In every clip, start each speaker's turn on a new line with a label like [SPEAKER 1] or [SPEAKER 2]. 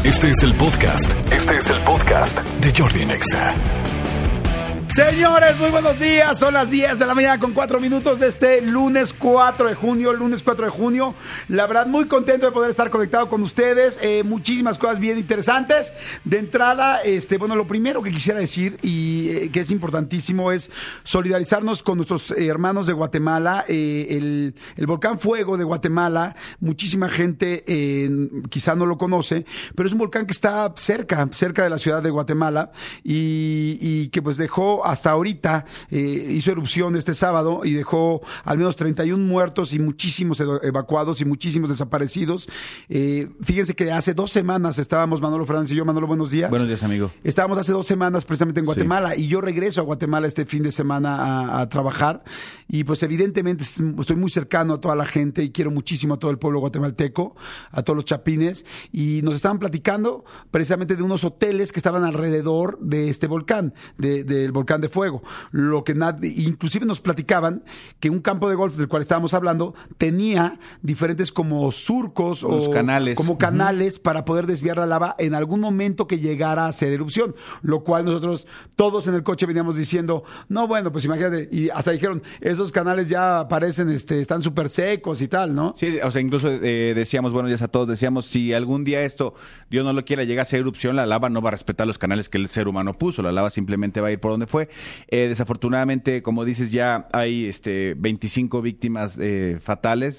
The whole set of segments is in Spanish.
[SPEAKER 1] Este es el podcast de Jordi en Exa.
[SPEAKER 2] Señores, muy buenos días. Son las 10 de la mañana con 4 minutos de este lunes 4 de junio. La verdad, muy contento de poder estar conectado con ustedes. Muchísimas cosas bien interesantes. De entrada, bueno, lo primero que quisiera decir y que es importantísimo es solidarizarnos con nuestros hermanos de Guatemala. El volcán Fuego de Guatemala, muchísima gente quizá no lo conoce, pero es un volcán que está cerca de la ciudad de Guatemala y que pues dejó hasta ahorita, hizo erupción este sábado y dejó al menos 31 muertos y muchísimos evacuados y muchísimos desaparecidos. Fíjense que hace 2 semanas estábamos, Manolo Fernández y yo. Manolo, buenos días.
[SPEAKER 3] Buenos días, amigo.
[SPEAKER 2] Estábamos hace 2 semanas precisamente en Guatemala, sí. Y yo regreso a Guatemala este fin de semana a trabajar y pues evidentemente estoy muy cercano a toda la gente y quiero muchísimo a todo el pueblo guatemalteco, a todos los chapines, y nos estaban platicando precisamente de unos hoteles que estaban alrededor de este volcán, del volcán de Fuego. Lo que inclusive nos platicaban que un campo de golf del cual estábamos hablando tenía diferentes como surcos o
[SPEAKER 3] canales.
[SPEAKER 2] Como canales para poder desviar la lava en algún momento que llegara a hacer erupción, lo cual nosotros todos en el coche veníamos diciendo, no, bueno, pues imagínate, y hasta dijeron, esos canales ya parecen, están súper secos y tal, ¿no?
[SPEAKER 3] Sí, o sea, incluso decíamos, buenos días a todos, decíamos, si algún día esto, Dios no lo quiera, llega a hacer erupción, la lava no va a respetar los canales que el ser humano puso, la lava simplemente va a ir por donde fue. Desafortunadamente, como dices, ya hay 25 víctimas fatales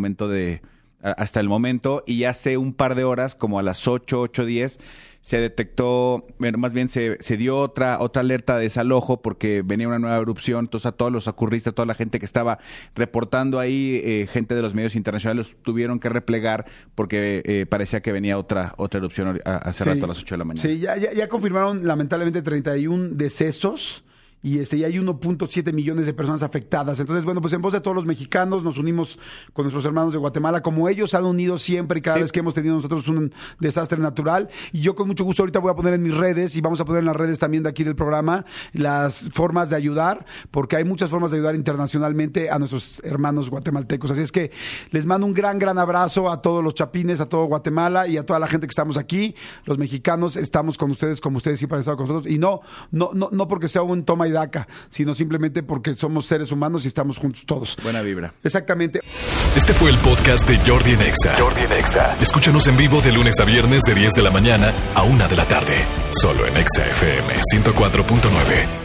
[SPEAKER 3] hasta el momento, y hace un par de horas, como a las 8:10, se detectó, bueno, más bien se dio otra alerta de desalojo porque venía una nueva erupción. Entonces a todos los socorristas, toda la gente que estaba reportando ahí, gente de los medios internacionales, tuvieron que replegar porque parecía que venía otra erupción hace rato a las 8 de la mañana.
[SPEAKER 2] Sí, ya confirmaron lamentablemente 31 decesos. Y hay 1.7 millones de personas afectadas. Entonces, bueno, pues en voz de todos los mexicanos nos unimos con nuestros hermanos de Guatemala, como ellos han unido siempre y cada vez que hemos tenido nosotros un desastre natural. Y yo con mucho gusto ahorita voy a poner en mis redes y vamos a poner en las redes también de aquí del programa las formas de ayudar, porque hay muchas formas de ayudar internacionalmente a nuestros hermanos guatemaltecos. Así es que les mando un gran abrazo a todos los chapines, a todo Guatemala y a toda la gente que estamos aquí. Los mexicanos estamos con ustedes como ustedes siempre han estado con nosotros. Y no porque sea un toma y daca, sino simplemente porque somos seres humanos y estamos juntos todos.
[SPEAKER 3] Buena vibra.
[SPEAKER 2] Exactamente.
[SPEAKER 1] Este fue el podcast de Jordi en Exa. Escúchanos en vivo de lunes a viernes de 10 de la mañana a 1 de la tarde. Solo en Exa FM 104.9.